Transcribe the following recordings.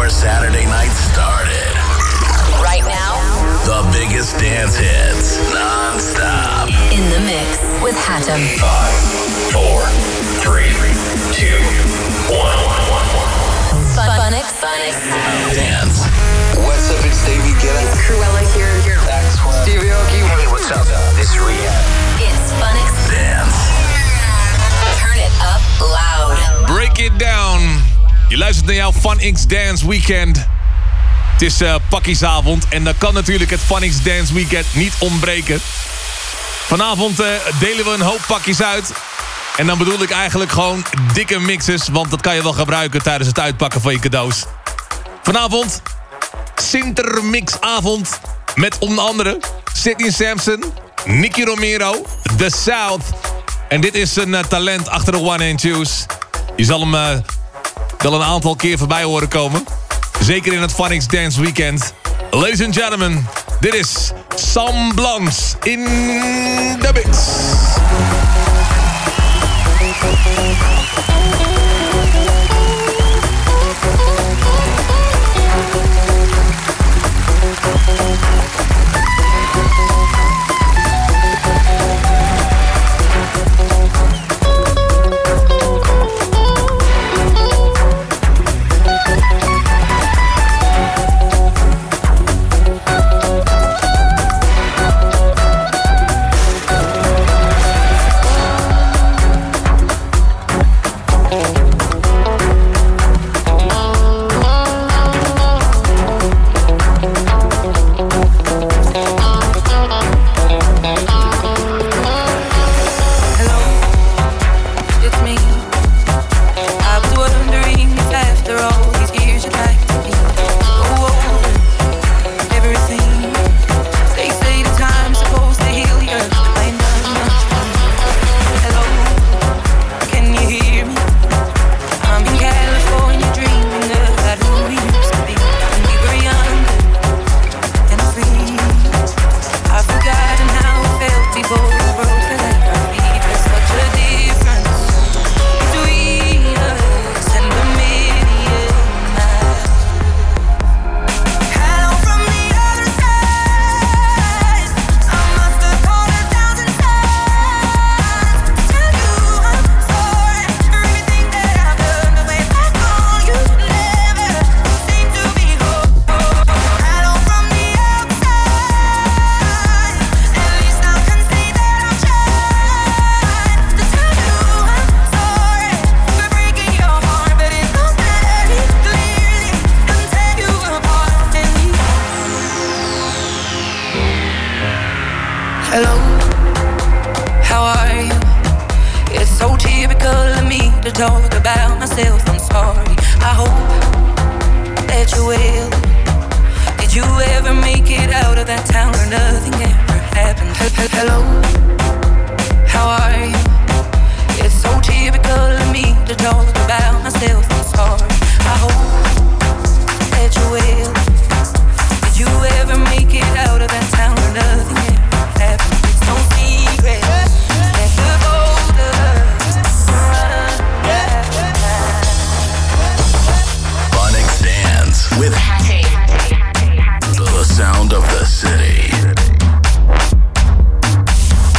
your Saturday night started. Right now, the biggest dance hits, non-stop. In the mix with Hatem. 5, 4, 3, 2, 1. Phonics. Dance. What's up, it's David Guetta. It's Cruella here. Stevie Aoki. Hey, what's up? This is Rehab. It's Phonics. Dance. Turn it up loud. Break it down. Je luistert naar jouw Fun X Dance Weekend. Het is pakkiesavond en dan kan natuurlijk het Fun X Dance Weekend niet ontbreken. Vanavond delen we een hoop pakjes uit. En dan bedoel ik eigenlijk gewoon dikke mixes, want dat kan je wel gebruiken tijdens het uitpakken van je cadeaus. Vanavond Sintermixavond met onder andere Sidney Samson, Nicky Romero, The South. En dit is een talent achter de One and Twos. Je zal hem wel een aantal keer voorbij horen komen. Zeker in het Fun X Dance Weekend. Ladies and gentlemen, dit is Semblance in the mix. Talk about myself, I'm sorry. I hope that you will. Did you ever make it out of that town where nothing ever happened? Hello, how are you? It's so typical of me to talk about myself, I'm sorry. I hope that you will. Did you ever make it out of that town where nothing ever happened? It's no secret that the both of us run. With the sound of the city.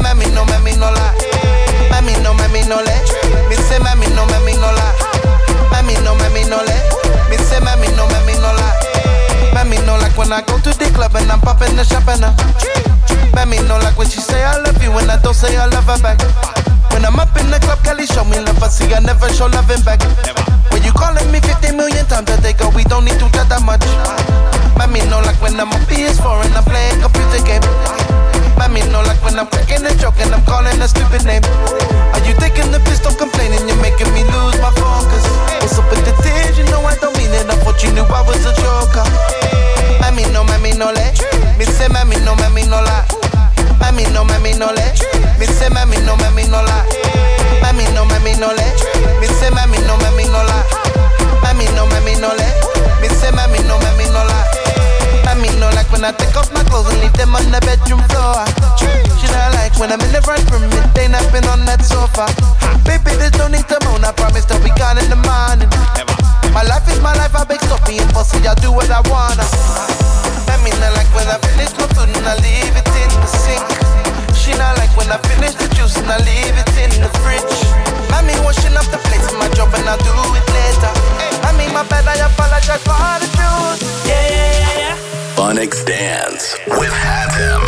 mami no lie. Mami no le. Me say mami no lie. Mami no le. Me say mami no lie. Mami no like when I go to the club and I'm popping the champagne. Mami no like when she say I love you when I don't say I love her back. When I'm up in the club, Kelly show me love, I see I never show loving back. When you calling me 50 million times a day, girl, we don't need to chat that much. Mami no like when I'm on PS4 and I'm playing computer game. Mami no like when I'm cracking a joke and I'm calling a stupid name. Are you taking the piss, don't complaining, you're making me lose my focus. What's up with the tears, you know I don't mean it, I thought you knew I was a joker. Mami no le, me say mami no lie. Mami no le, me say mami no lie. Mami no le, me say mami no lie. Mami no le, me say mami no lie. Mami no like when I take off my clothes and leave them on the bedroom floor. She not like when I'm in the front room and they napping on that sofa. Baby, there's no need to moan, I promise that we gone in the morning. My life is my life, I beg stop being bossy, I'll do what I wanna. Mami not like when I finish my food and I leave it in the sink. She not like when I finish the juice and I leave it in the fridge. Mami washing up the plates in my job and I'll do it later. Mami, my bad, I apologize for all the juice. Yeah. Phonics Dance with Hatem.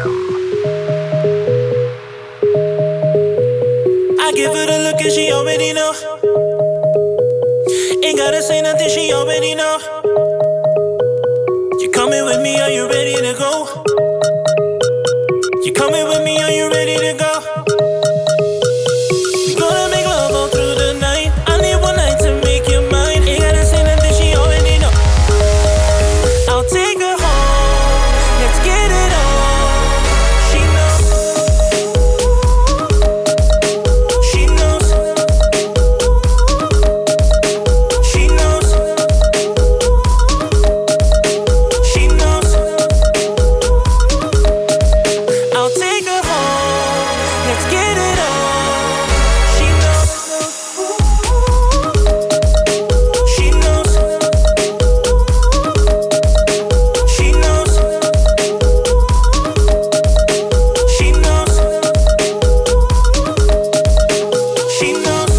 I give her the look and she already know. Ain't gotta say nothing, she already know. You coming with me, are you ready to go? You coming with me, are you ready to go? We gonna make love all through the night. I need one night to make you mine. Ain't gotta say nothing, she already know. I'll take her home, let's get it on. She knows. She knows. She knows. She knows. I'll take her home, let's get it on. She knows. She knows. She knows. She knows. She knows.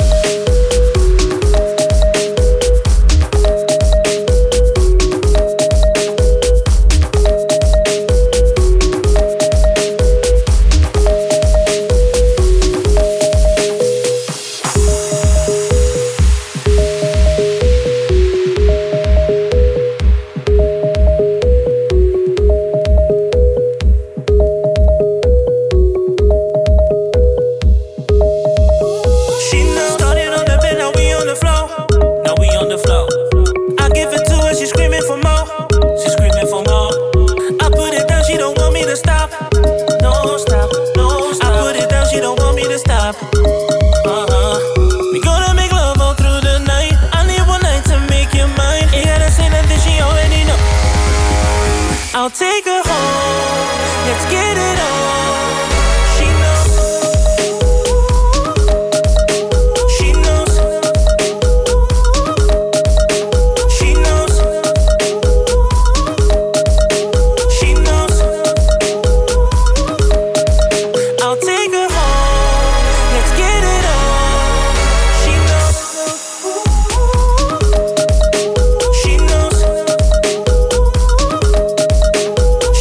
She knows. Started on the bed, now we on the floor. Now we on the floor. I give it to her, she screaming for more. She screaming for more. I put it down, she don't want me to stop. No stop, no stop. I put it down, she don't want me to stop. We gonna make love all through the night. I need one night to make you mine. Ain't gotta say nothing, she already know. I'll take her home, let's get it on. She knows. She knows. She knows. She knows. I'll take her home, let's get it on. She knows. She knows.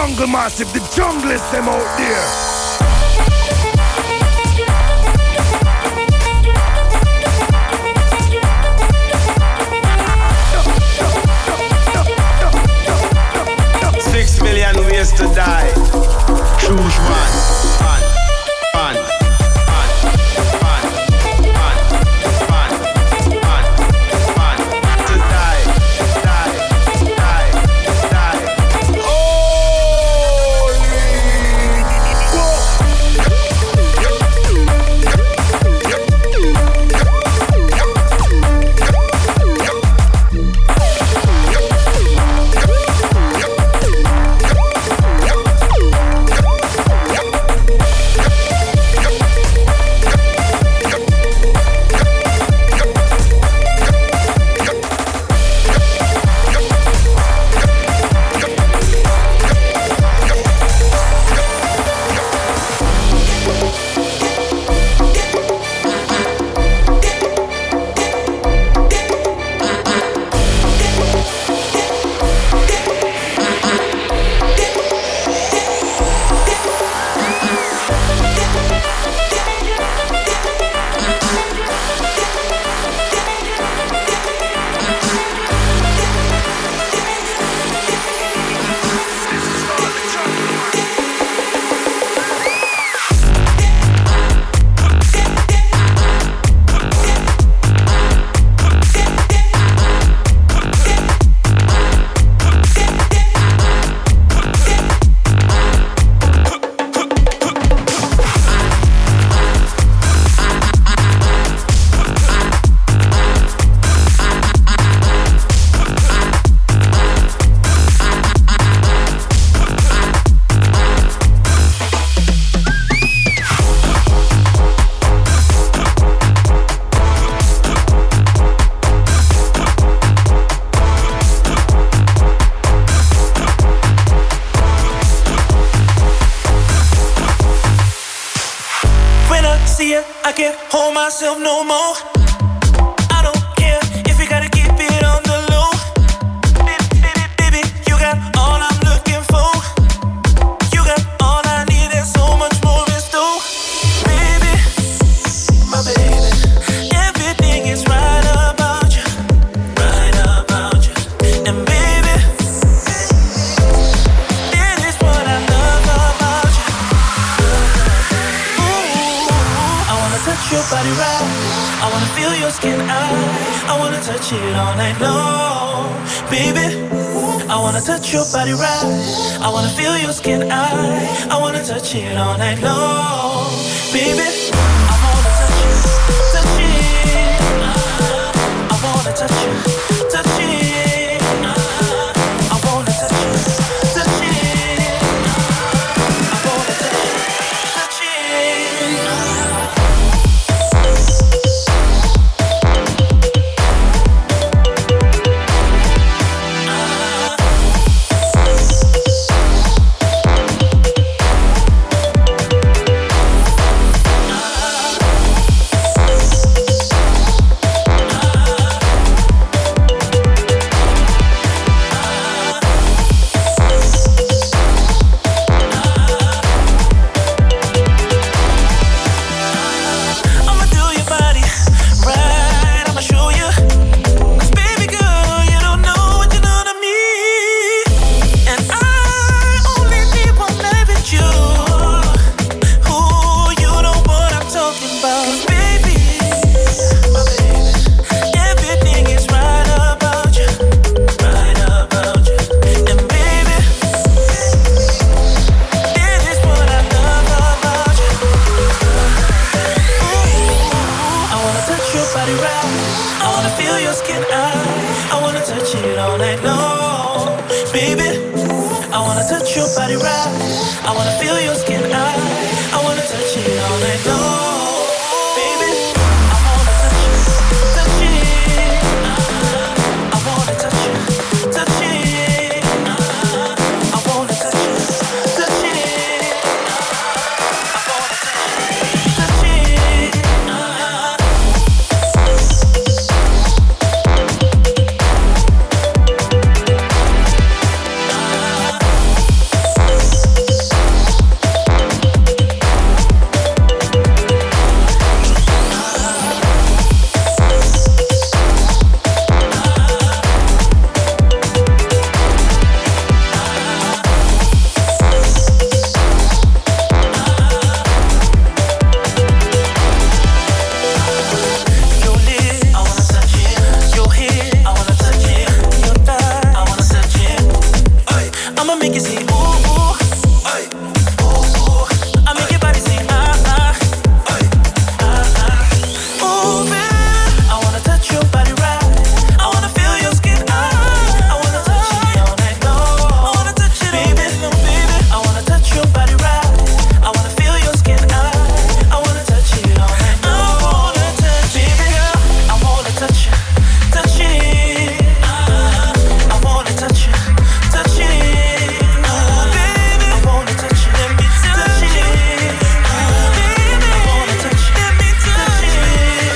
jungle massive, the junglist them out there. 6 million ways to die. Choose one. Myself no more. I don't care if you gotta keep it on the low. Baby, you got all I'm looking for. You got all I need and so much more in store. Baby, my baby, everything is right about you, right about you. And baby, it is what I love about you. Ooh, I wanna touch your body right. I wanna feel your skin, I wanna touch it all night long. Baby, I wanna touch your body right. I wanna feel your skin, I wanna touch it all night long. Baby, I wanna touch you, touch it. I wanna touch you, touch it. I wanna touch you, touch it. I wanna touch you, touch it. I'ma make you say ooh ooh, ay, ooh ooh. I make your body say ah ah, ay, ah ah. Ooh baby, I wanna touch your body right. I wanna feel your skin. I wanna touch it all night long. I wanna touch it, baby, baby. I wanna touch your body right. I wanna feel your skin. I wanna touch it all night long. I wanna touch it, baby girl. I wanna touch you, touch it. I wanna touch you, touch it. Baby, I wanna touch you, let me touch it. Baby, I wanna touch you, let me touch it.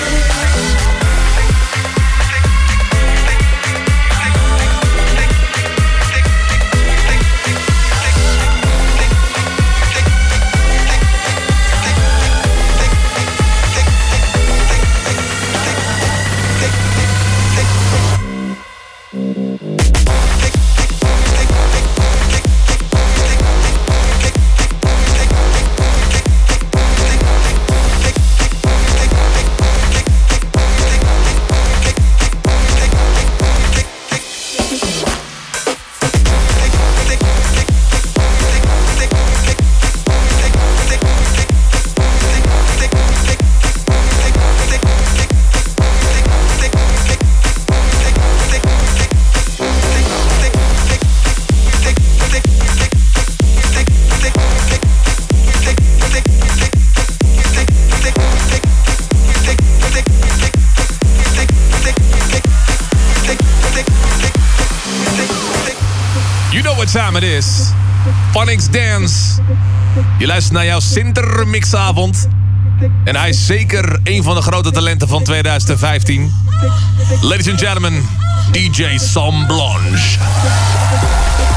You know what time it is. Phonics Dance. Je luistert naar jouw Sintermixavond. En hij is zeker een van de grote talenten van 2015. Ladies and gentlemen, DJ Sam Blanche.